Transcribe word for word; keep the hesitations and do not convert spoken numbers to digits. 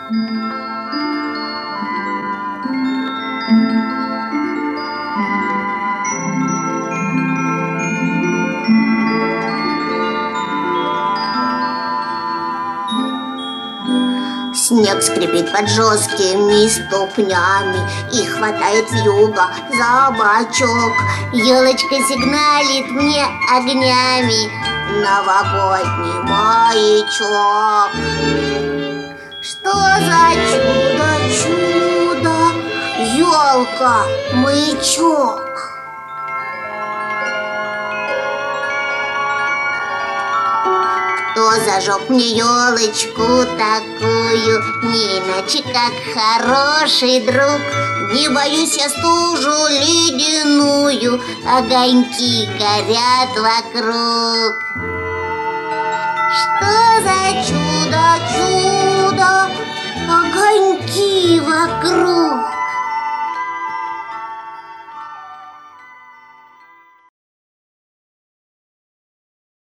Снег скрипит под жесткими ступнями и хватает вьюга за бочок. Елочка сигналит мне огнями, новогодний маячок. Что за чудо-чудо, елка-маячок? Кто зажег мне елочку такую, не иначе как хороший друг? Не боюсь я стужу ледяную, огоньки горят вокруг. Что за чудо-чудо, огоньки вокруг?